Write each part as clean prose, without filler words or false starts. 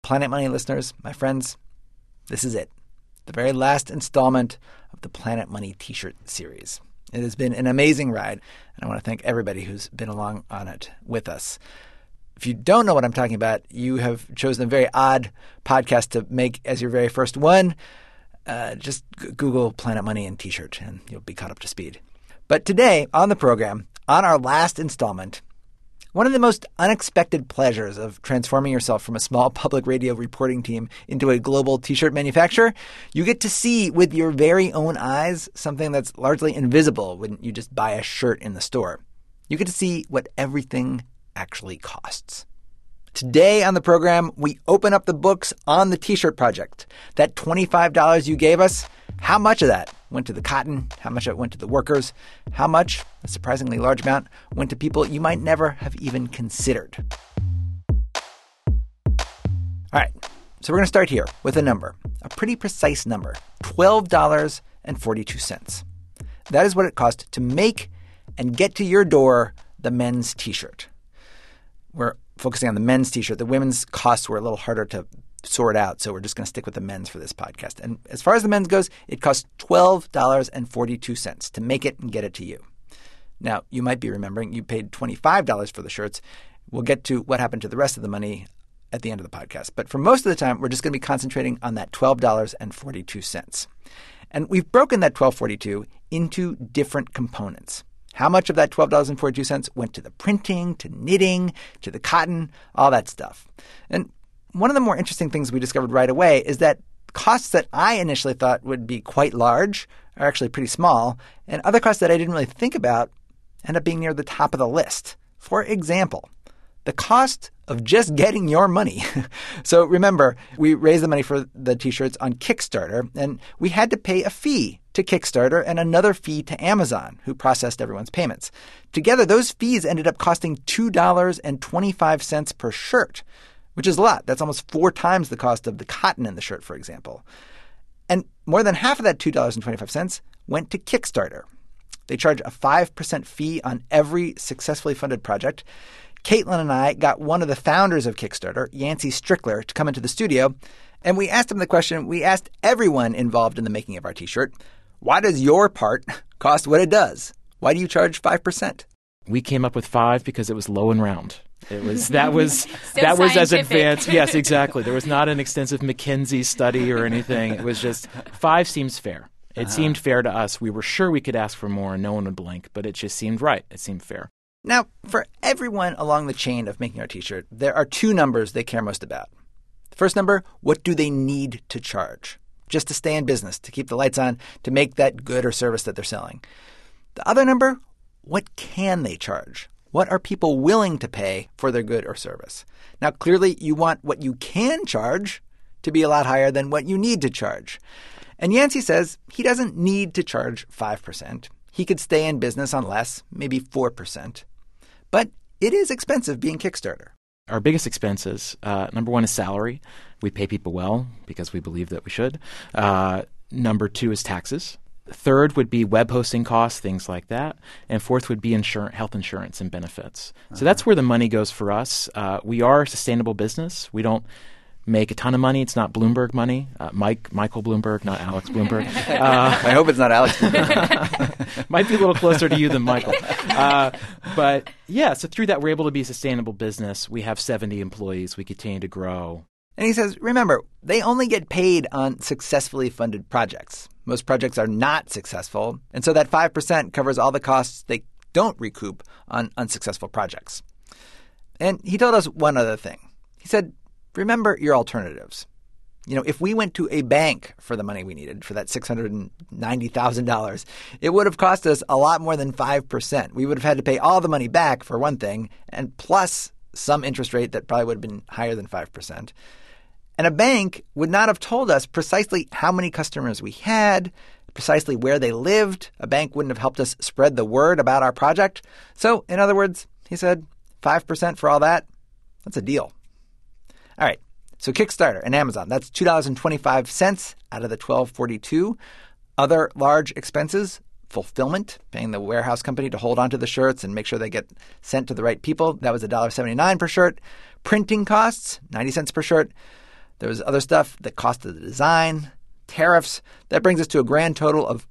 Planet Money listeners, my friends, this is it. The very last installment of the Planet Money t-shirt series. It has been an amazing ride, and I want to thank everybody who's been along on it with us. If you don't know what I'm talking about, you have chosen a very odd podcast to make as your very first one. Just Google Planet Money and t-shirt, and you'll be caught up to speed. But today on the program, on our last installment, one of the most unexpected pleasures of transforming yourself from a small public radio reporting team into a global t-shirt manufacturer, you get to see with your very own eyes something that's largely invisible when you just buy a shirt in the store. You get to see what everything actually costs. Today on the program, we open up the books on the t-shirt project. That $25 you gave us, how much of that went to the cotton? How much of it went to the workers? How much, a surprisingly large amount, went to people you might never have even considered? All right, so we're going to start here with a number, a pretty precise number, $12.42. That is what it cost to make and get to your door the men's t-shirt. We're focusing on the men's t-shirt. The women's costs were a little harder to sort out, so we're just going to stick with the men's for this podcast. And as far as the men's goes, it costs $12.42 to make it and get it to you. Now, you might be remembering you paid $25 for the shirts. We'll get to what happened to the rest of the money at the end of the podcast. But for most of the time, we're just going to be concentrating on that $12.42. And we've broken that $12.42 into different components. How much of that $12.42 went to the printing, to knitting, to the cotton, all that stuff. And one of the more interesting things we discovered right away is that costs that I initially thought would be quite large are actually pretty small, and other costs that I didn't really think about end up being near the top of the list. For example, the cost of just getting your money. So remember, we raised the money for the t-shirts on Kickstarter, and we had to pay a fee to Kickstarter and another fee to Amazon, who processed everyone's payments. Together, those fees ended up costing $2.25 per shirt, which is a lot. That's almost 4 times the cost of the cotton in the shirt, for example. And more than half of that $2.25 went to Kickstarter. They charge a 5% fee on every successfully funded project. Caitlin and I got one of the founders of Kickstarter, Yancey Strickler, to come into the studio, and we asked him the question we asked everyone involved in the making of our t-shirt. Why does your part cost what it does? Why do you charge 5%? We came up with 5 because it was low and round. That was as advanced. Yes, exactly. There was not an extensive McKinsey study or anything. It was just 5 seems fair. It seemed fair to us. We were sure we could ask for more and no one would blink, but it just seemed right. It seemed fair. Now, for everyone along the chain of making our t-shirt, there are 2 numbers they care most about. The first number, what do they need to charge? Just to stay in business, to keep the lights on, to make that good or service that they're selling. The other number, what can they charge? What are people willing to pay for their good or service? Now, clearly, you want what you can charge to be a lot higher than what you need to charge. And Yancey says he doesn't need to charge 5%. He could stay in business on less, maybe 4%. But it is expensive being Kickstarter. Our biggest expenses, number 1 is salary. We pay people well because we believe that we should. Number 2 is taxes. Third would be web hosting costs, things like that. And fourth would be health insurance and benefits. So that's where the money goes for us. We are a sustainable business. We don't make a ton of money. It's not Bloomberg money. Michael Bloomberg, not Alex Bloomberg. I hope it's not Alex Bloomberg. Might be a little closer to you than Michael. But yeah, so through that, we're able to be a sustainable business. We have 70 employees. We continue to grow. And he says, remember, they only get paid on successfully funded projects. Most projects are not successful, and so that 5% covers all the costs they don't recoup on unsuccessful projects. And he told us one other thing. He said, remember your alternatives. You know, if we went to a bank for the money we needed, for that $690,000, it would have cost us a lot more than 5%. We would have had to pay all the money back, for one thing, and plus some interest rate that probably would have been higher than 5%. And a bank would not have told us precisely how many customers we had, precisely where they lived. A bank wouldn't have helped us spread the word about our project. So, in other words, he said, 5% for all that, that's a deal. All right, so Kickstarter and Amazon, that's $2.25 out of the $12.42. Other large expenses, fulfillment, paying the warehouse company to hold onto the shirts and make sure they get sent to the right people. That was $1.79 per shirt. Printing costs, 90 cents per shirt. There was other stuff that cost of the design, tariffs. That brings us to a grand total of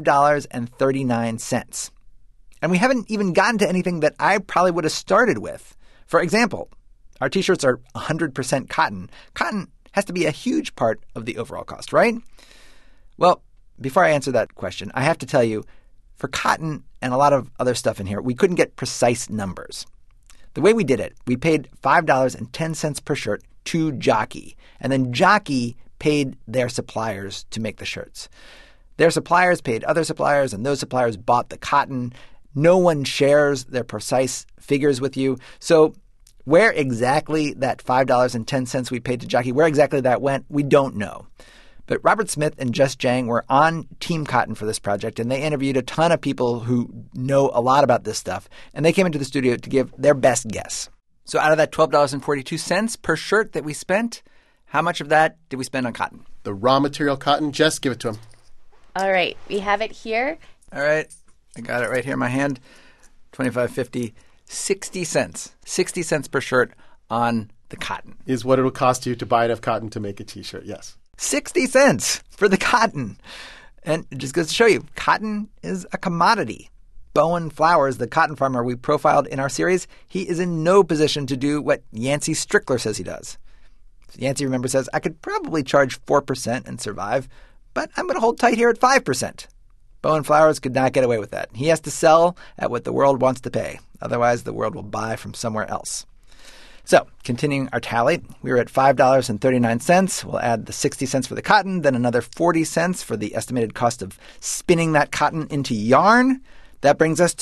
$5.39. And we haven't even gotten to anything that I probably would have started with. For example, our T-shirts are 100% cotton. Cotton has to be a huge part of the overall cost, right? Well, before I answer that question, I have to tell you, for cotton and a lot of other stuff in here, we couldn't get precise numbers. The way we did it, we paid $5.10 per shirt to Jockey, and then Jockey paid their suppliers to make the shirts. Their suppliers paid other suppliers, and those suppliers bought the cotton. No one shares their precise figures with you. So where exactly that $5.10 we paid to Jockey, where exactly that went, we don't know. But Robert Smith and Jess Jiang were on Team Cotton for this project, and they interviewed a ton of people who know a lot about this stuff, and they came into the studio to give their best guess. So out of that $12.42 per shirt that we spent, how much of that did we spend on cotton? The raw material cotton. Jess, give it to him. All right. We have it here. All right. I got it right here in my hand. $25.50, 60 cents. 60 cents per shirt on the cotton. Is what it'll cost you to buy enough cotton to make a T-shirt, yes. 60 cents for the cotton. And it just goes to show you, cotton is a commodity. Bowen Flowers, the cotton farmer we profiled in our series, he is in no position to do what Yancey Strickler says he does. Yancey, remember, says, I could probably charge 4% and survive, but I'm going to hold tight here at 5%. Bowen Flowers could not get away with that. He has to sell at what the world wants to pay. Otherwise, the world will buy from somewhere else. So, continuing our tally, we were at $5.39. We'll add the 60 cents for the cotton, then another 40 cents for the estimated cost of spinning that cotton into yarn. That brings us to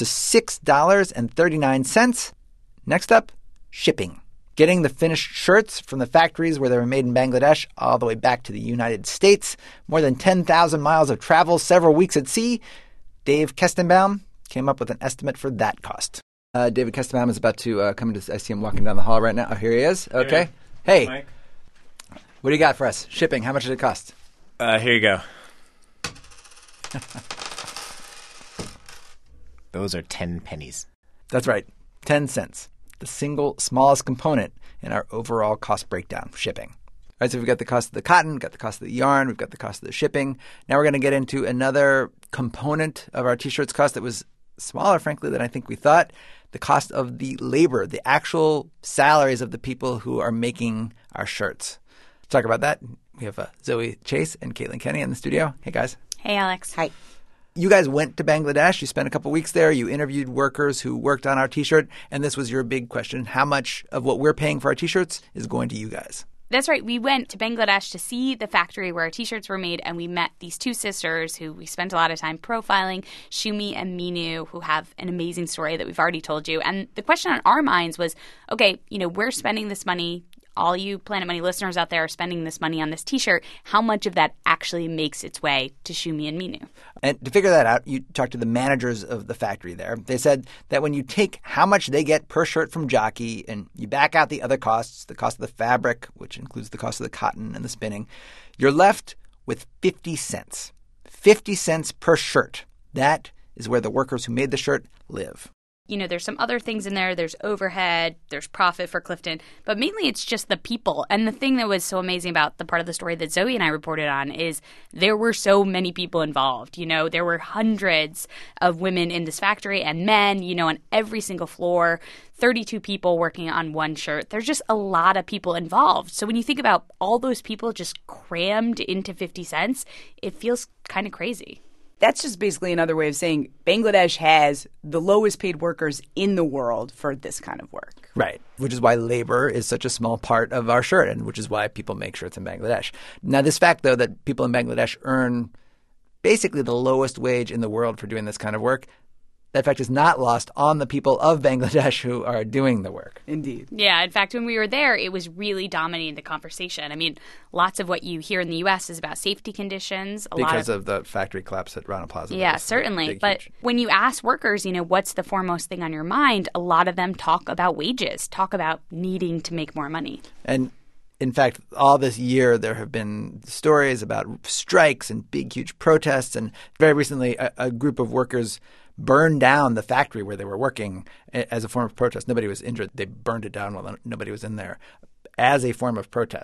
$6.39. Next up, shipping. Getting the finished shirts from the factories where they were made in Bangladesh all the way back to the United States. More than 10,000 miles of travel, several weeks at sea. Dave Kestenbaum came up with an estimate for that cost. David Kestenbaum is about to come into. I see him walking down the hall right now. Oh, here he is. Okay. Hey, Mike. What do you got for us? Shipping, how much did it cost? Here you go. Those are 10 pennies. That's right, 10 cents. The single smallest component in our overall cost breakdown, shipping. All right, so we've got the cost of the cotton, we've got the cost of the yarn, we've got the cost of the shipping. Now we're going to get into another component of our T-shirts cost that was smaller, frankly, than I think we thought. The cost of the labor, the actual salaries of the people who are making our shirts. To talk about that, we have Zoe Chase and Caitlin Kenny in the studio. Hey, guys. Hey, Alex. Hi. You guys went to Bangladesh. You spent a couple weeks there. You interviewed workers who worked on our T-shirt. And this was your big question. How much of what we're paying for our T-shirts is going to you guys? That's right. We went to Bangladesh to see the factory where our T-shirts were made, and we met these two sisters who we spent a lot of time profiling, Shumi and Minu, who have an amazing story that we've already told you. And the question on our minds was, okay, we're spending this money. All you Planet Money listeners out there are spending this money on this T-shirt. How much of that actually makes its way to Shumi and Minu? And to figure that out, you talked to the managers of the factory there. They said that when you take how much they get per shirt from Jockey and you back out the other costs, the cost of the fabric, which includes the cost of the cotton and the spinning, you're left with 50 cents. 50 cents per shirt. That is where the workers who made the shirt live. There's some other things in there. There's overhead, there's profit for Clifton, but mainly it's just the people. And the thing that was so amazing about the part of the story that Zoe and I reported on is there were so many people involved. There were hundreds of women in this factory and men, on every single floor, 32 people working on one shirt. There's just a lot of people involved. So when you think about all those people just crammed into 50 cents, it feels kind of crazy. That's just basically another way of saying Bangladesh has the lowest paid workers in the world for this kind of work. Right, which is why labor is such a small part of our shirt and which is why people make shirts in Bangladesh. Now, this fact, though, that people in Bangladesh earn basically the lowest wage in the world for doing this kind of work, that fact is not lost on the people of Bangladesh who are doing the work. Indeed. Yeah. In fact, when we were there, it was really dominating the conversation. I mean, lots of what you hear in the U.S. is about safety conditions. Because of the factory collapse at Rana Plaza. Yeah, certainly. But when you ask workers, what's the foremost thing on your mind, a lot of them talk about wages, talk about needing to make more money. And in fact, all this year, there have been stories about strikes and big, huge protests. And very recently, a group of workers burned down the factory where they were working as a form of protest. Nobody was injured. They burned it down while nobody was in there as a form of protest.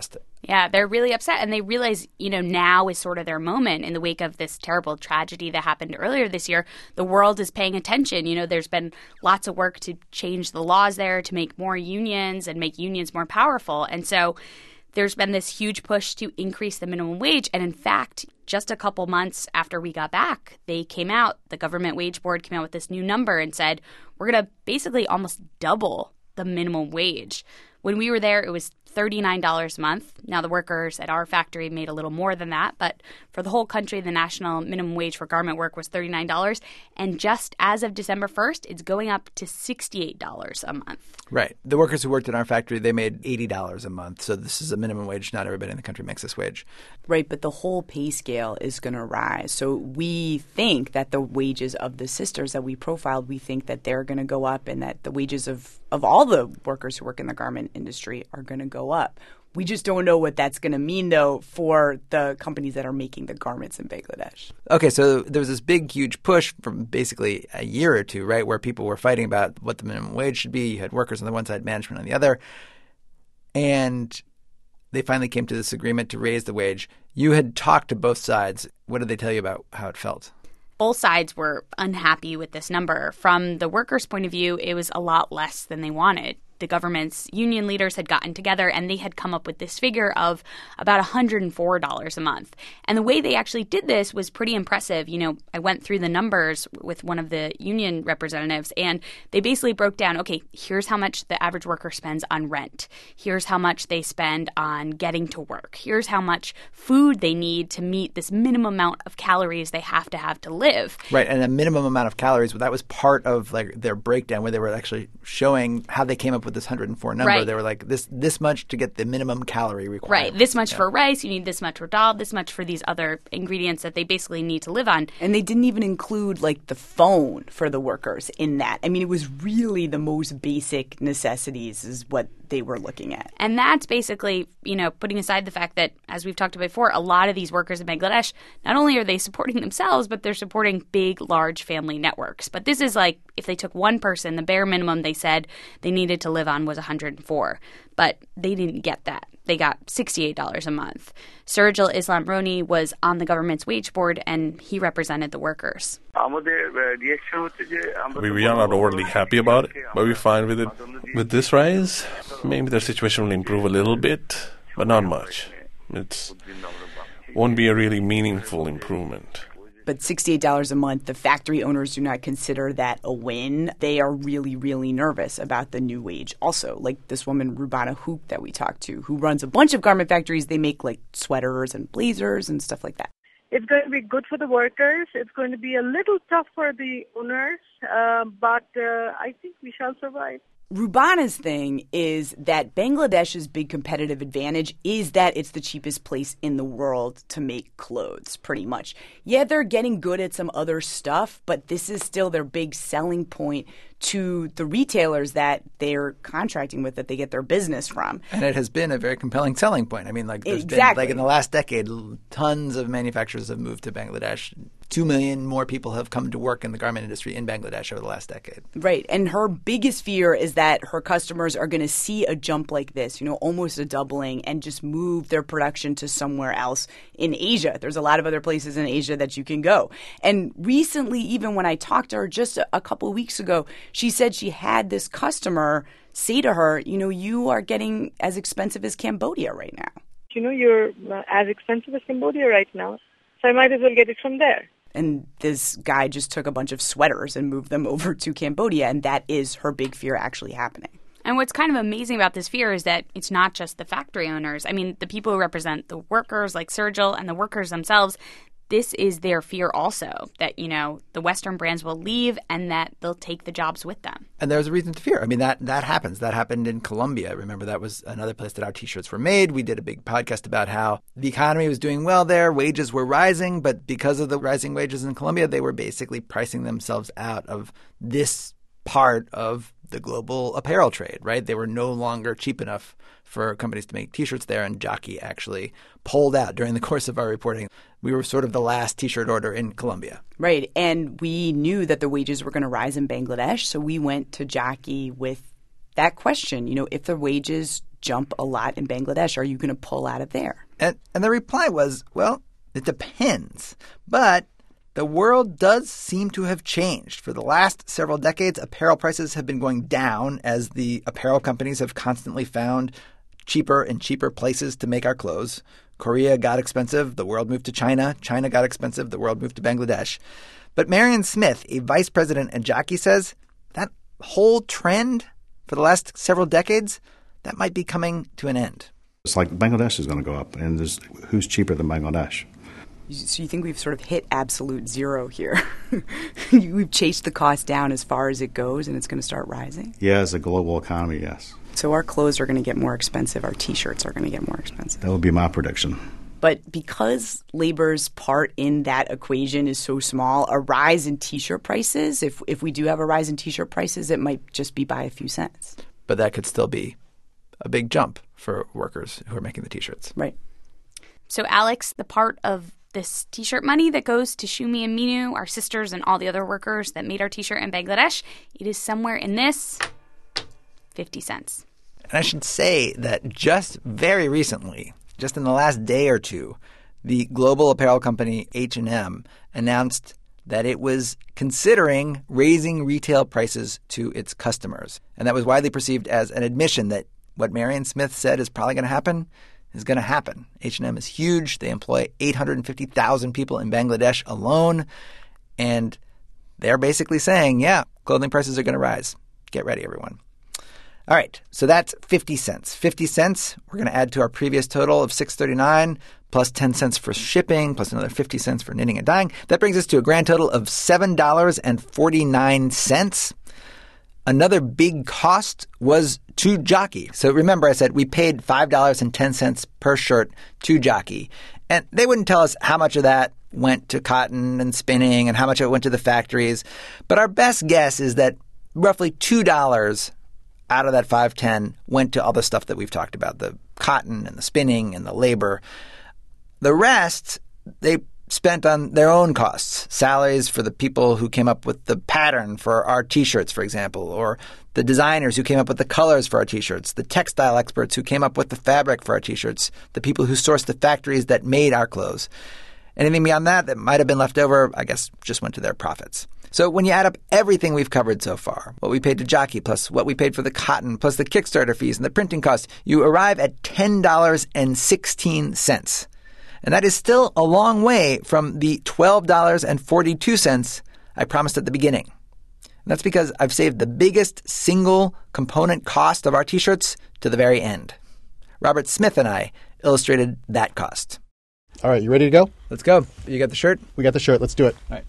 Yeah, they're really upset, and they realize, now is sort of their moment in the wake of this terrible tragedy that happened earlier this year. The world is paying attention. There's been lots of work to change the laws there, to make more unions and make unions more powerful. And so there's been this huge push to increase the minimum wage. And in fact, just a couple months after we got back, the Government Wage Board came out with this new number and said, we're going to basically almost double the minimum wage. When we were there, it was $39 a month. Now, the workers at our factory made a little more than that, but for the whole country, the national minimum wage for garment work was $39. And just as of December 1st, it's going up to $68 a month. Right. The workers who worked in our factory, they made $80 a month. So this is a minimum wage. Not everybody in the country makes this wage. Right, but the whole pay scale is going to rise. So we think that the wages of the sisters that we profiled, we think that they're going to go up, and that the wages of all the workers who work in the garment industry are going to go up. We just don't know what that's going to mean, though, for the companies that are making the garments in Bangladesh. Okay, so there was this big, huge push from basically a year or two, right, where people were fighting about what the minimum wage should be. You had workers on the one side, management on the other. And they finally came to this agreement to raise the wage. You had talked to both sides. What did they tell you about how it felt? Both sides were unhappy with this number. From the workers' point of view, it was a lot less than they wanted. The government's union leaders had gotten together and they had come up with this figure of about $104 a month. And the way they actually did this was pretty impressive. I went through the numbers with one of the union representatives, and they basically broke down, okay, here's how much the average worker spends on rent. Here's how much they spend on getting to work. Here's how much food they need to meet this minimum amount of calories they have to live. Right, and a minimum amount of calories, that was part of their breakdown where they were actually showing how they came up with this 104 number. Right. They were like, this much to get the minimum calorie requirement. Right. This much for rice. You need this much for dal. This much for these other ingredients that they basically need to live on. And they didn't even include the phone for the workers in that. I mean, it was really the most basic necessities is what they were looking at. And that's basically, putting aside the fact that, as we've talked about before, a lot of these workers in Bangladesh, not only are they supporting themselves, but they're supporting big, large family networks. But this is if they took one person, the bare minimum they said they needed to live on was $104. But they didn't get that. They got $68 a month. Surajul Islam Roni was on the government's wage board, and he represented the workers. We are not overly happy about it, but we're fine with it. With this rise, maybe the situation will improve a little bit, but not much. It won't be a really meaningful improvement. But $68 a month, the factory owners do not consider that a win. They are really, really nervous about the new wage. Also, like this woman, Rubana Hook, that we talked to, who runs a bunch of garment factories. They make sweaters and blazers and stuff like that. It's going to be good for the workers. It's going to be a little tough for the owners, but I think we shall survive. Rubana's thing is that Bangladesh's big competitive advantage is that it's the cheapest place in the world to make clothes, pretty much. Yeah, they're getting good at some other stuff, but this is still their big selling point to the retailers that they're contracting with, that they get their business from. And it has been a very compelling selling point. I mean, there's exactly. been, in the last decade, tons of manufacturers have moved to Bangladesh. 2 million more people have come to work in the garment industry in Bangladesh over the last decade. Right. And her biggest fear is that her customers are going to see a jump like this, almost a doubling, and just move their production to somewhere else in Asia. There's a lot of other places in Asia that you can go. And recently, even when I talked to her just a couple of weeks ago, she said she had this customer say to her, you are getting as expensive as Cambodia right now. You're as expensive as Cambodia right now, so I might as well get it from there. And this guy just took a bunch of sweaters and moved them over to Cambodia, and that is her big fear actually happening. And what's kind of amazing about this fear is that it's not just the factory owners. I mean, the people who represent the workers like Surajul and the workers themselves, this is their fear also, that, the Western brands will leave and that they'll take the jobs with them. And there's a reason to fear. I mean, that happens. That happened in Colombia. Remember, that was another place that our T-shirts were made. We did a big podcast about how the economy was doing well there. Wages were rising, but because of the rising wages in Colombia, they were basically pricing themselves out of this part of the global apparel trade, right? They were no longer cheap enough for companies to make T-shirts there, and Jockey actually pulled out during the course of our reporting. We were sort of the last T-shirt order in Colombia. Right, and we knew that the wages were going to rise in Bangladesh, so we went to Jockey with that question, if the wages jump a lot in Bangladesh, are you going to pull out of there? And the reply was, well, it depends. But the world does seem to have changed. For the last several decades, apparel prices have been going down as the apparel companies have constantly found cheaper and cheaper places to make our clothes. Korea got expensive. The world moved to China. China got expensive. The world moved to Bangladesh. But Marion Smith, a vice president at Jockey, says that whole trend for the last several decades, that might be coming to an end. It's like Bangladesh is going to go up, and who's cheaper than Bangladesh? So you think we've sort of hit absolute zero here? We've chased the cost down as far as it goes, and it's going to start rising? Yeah, as a global economy, yes. So our clothes are going to get more expensive. Our T-shirts are going to get more expensive. That would be my prediction. But because labor's part in that equation is so small, a rise in T-shirt prices, if we do have a rise in T-shirt prices, it might just be by a few cents. But that could still be a big jump for workers who are making the T-shirts. Right. So, Alex, the part of this T-shirt money that goes to Shumi and Minu, our sisters, and all the other workers that made our T-shirt in Bangladesh, it is somewhere in this 50 cents. And I should say that just very recently, just in the last day or two, the global apparel company H&M announced that it was considering raising retail prices to its customers. And that was widely perceived as an admission that what Marion Smith said is probably going to happen is going to happen. H&M is huge. They employ 850,000 people in Bangladesh alone. And they're basically saying, yeah, clothing prices are going to rise. Get ready, everyone. All right, so that's 50 cents. 50 cents, we're going to add to our previous total of $6.39, plus 10 cents for shipping, plus another 50 cents for knitting and dyeing. That brings us to a grand total of $7.49. Another big cost was to Jockey. So remember I said we paid $5.10 per shirt to Jockey. And they wouldn't tell us how much of that went to cotton and spinning and how much of it went to the factories. But our best guess is that roughly $2 out of that $5.10 went to all the stuff that we've talked about, the cotton and the spinning and the labor. The rest, they spent on their own costs, salaries for the people who came up with the pattern for our T-shirts, for example, or the designers who came up with the colors for our T-shirts, the textile experts who came up with the fabric for our T-shirts, the people who sourced the factories that made our clothes. Anything beyond that might have been left over, I guess, just went to their profits. So when you add up everything we've covered so far, what we paid to Jockey plus what we paid for the cotton plus the Kickstarter fees and the printing costs, you arrive at $10.16. And that is still a long way from the $12.42 I promised at the beginning. And that's because I've saved the biggest single component cost of our T-shirts to the very end. Robert Smith and I illustrated that cost. All right, you ready to go? Let's go. You got the shirt? We got the shirt. Let's do it. All right.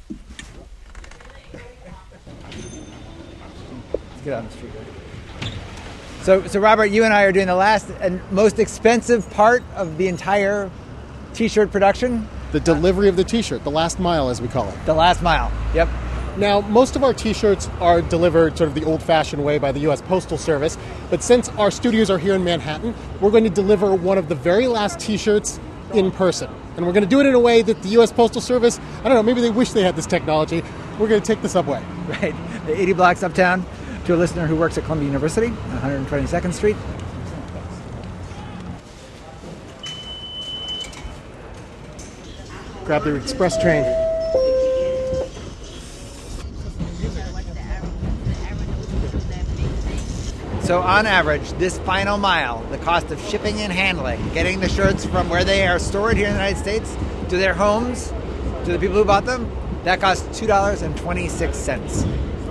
Let's get out on the street. So Robert, you and I are doing the last and most expensive part of the entire T-shirt production. The delivery of the T-shirt, the last mile, as we call it. The last mile. Yep. Now, most of our T-shirts are delivered sort of the old-fashioned way by the U.S. Postal Service, but since our studios are here in Manhattan, we're going to deliver one of the very last T-shirts in person. And we're going to do it in a way that the U.S. Postal Service, I don't know, maybe they wish they had this technology. We're going to take the subway. Right. The 80 blocks uptown to a listener who works at Columbia University on 122nd Street. Grab the express train. So on average, this final mile, the cost of shipping and handling, getting the shirts from where they are stored here in the United States to their homes, to the people who bought them, that costs $2.26.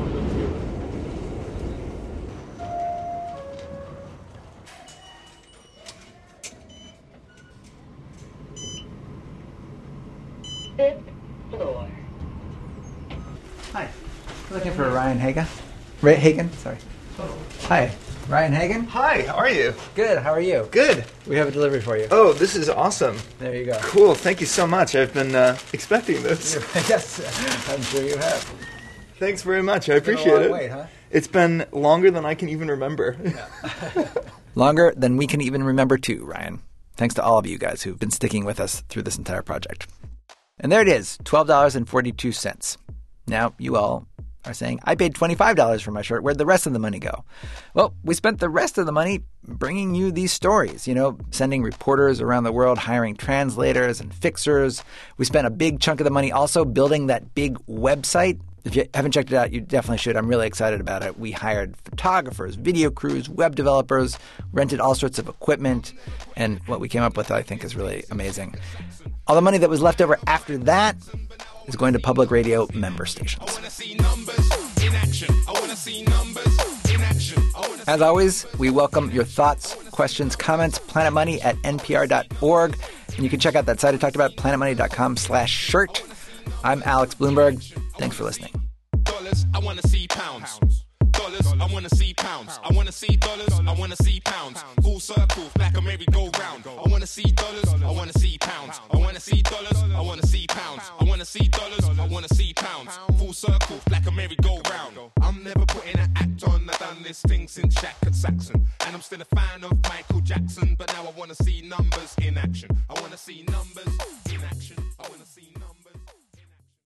Hi. Looking for Ryan Hagen? Hagen, sorry. Hi, Ryan Hagen. Hi, how are you? Good, how are you? Good. We have a delivery for you. Oh, this is awesome. There you go. Cool, thank you so much. I've been expecting this. Yes, I'm sure you have. Thanks very much, I appreciate It's been a it. long wait, huh? It's been longer than I can even remember. Yeah. Longer than we can even remember too, Ryan. Thanks to all of you guys who've been sticking with us through this entire project. And there it is, $12.42. Now, you all are saying, I paid $25 for my shirt. Where'd the rest of the money go? Well, we spent the rest of the money bringing you these stories, sending reporters around the world, hiring translators and fixers. We spent a big chunk of the money also building that big website. If you haven't checked it out, you definitely should. I'm really excited about it. We hired photographers, video crews, web developers, rented all sorts of equipment, and what we came up with, I think, is really amazing. All the money that was left over after that is going to public radio member stations. As always, we welcome your thoughts, questions, comments, planetmoney@npr.org. And you can check out that site I talked about, planetmoney.com/shirt. I'm Alex Blumberg. Thanks for listening. Dollars, I want to see pounds. Dollars, I want to see pounds. I want to see dollars, I want to see pounds. Full circle, like a merry-go-round. I want to see dollars, I want to see pounds. I want to see dollars, I want to see pounds. I want to see dollars, I want to see pounds. Full circle, like a merry-go-round. I'm never putting an act on. I've done this thing since Jack and Saxon. And I'm still a fan of Michael Jackson. But now I want to see numbers in action. I want to see numbers.